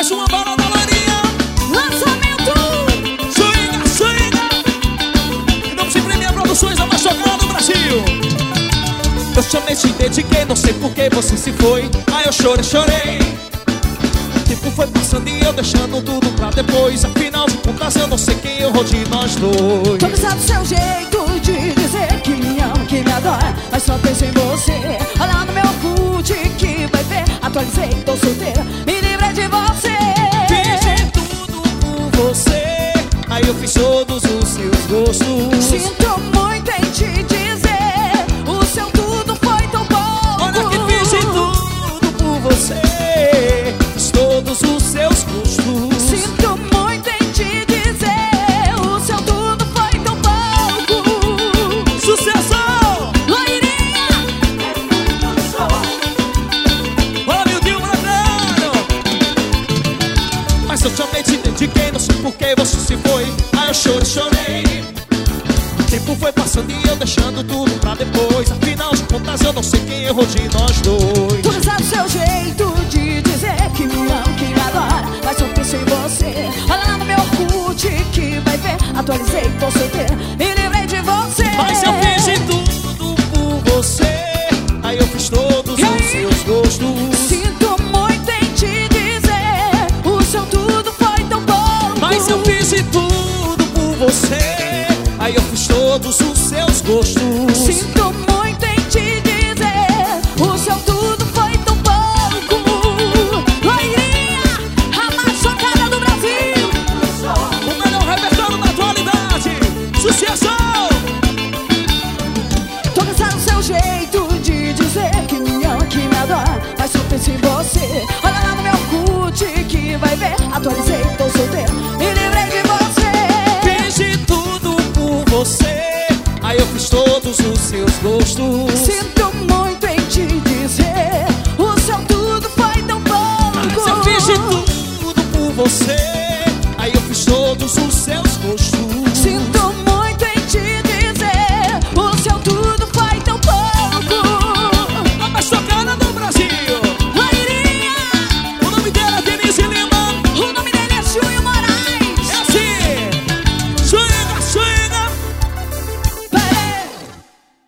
Mais uma bala da Larinha. Lançamento. Swinga, swinga. Em nome de Premia Produções, a mais chocada do Brasil. Eu chamei, te dediquei, não sei por que você se foi. Aí eu chorei, chorei. O tempo foi passando e eu deixando tudo pra depois. Afinal de contas eu não sei quem errou de nós dois. Tô cansado do seu jeito de dizer que me ama, que me adora, mas só penso em você. Olha no meu Orkut que vai ver. Atualizei, tô solteira, me livrei de você. Fiz tudo por você, aí eu fiz todos os seus gostos. Sinto muito em te dizer, o seu tudo foi tão pouco. Olha que fiz tudo por você, fiz todos os seus gostos. Sinto muito em te dizer, o seu tudo foi tão pouco. Sucesso! Loirinha! Olha, meu Deus, brasileiro! Mas eu te amei, te dediquei, não sei por que você se foi. Aí eu chorei, chorei. O tempo foi passando e eu deixando tudo pra depois. Afinal de contas eu não sei quem errou de nós dois. Tô cansado do seu jeito de dizer que me ama, que me adora, mas só penso em você. Olha lá no meu Orkut que vai ver. Atualizei, tô solteira, me livrei de você. Mas eu fiz de tudo por você, aí eu fiz todos os seus gostos. Sinto muito em te dizer, o seu tudo foi tão pouco. Mas eu fiz de tudo por você, aí eu fiz todos os seus gostos. Sinto muito em te dizer, o seu tudo foi tão pouco. Loirinha, a mais chocada do Brasil. O melhor repertório da atualidade. Sucesso! Tô cansado do seu jeito de dizer que me ama, que me adora, mas só penso em você. Olha lá no meu Orkut que vai ver. Atualizei, tô solteira, me livrei de você. Fiz de tudo por você, aí eu fiz todos os seus gostos. Sinto muito em te dizer, o seu tudo foi tão pouco. Mas eu fiz de tudo por você, aí eu fiz todos os seus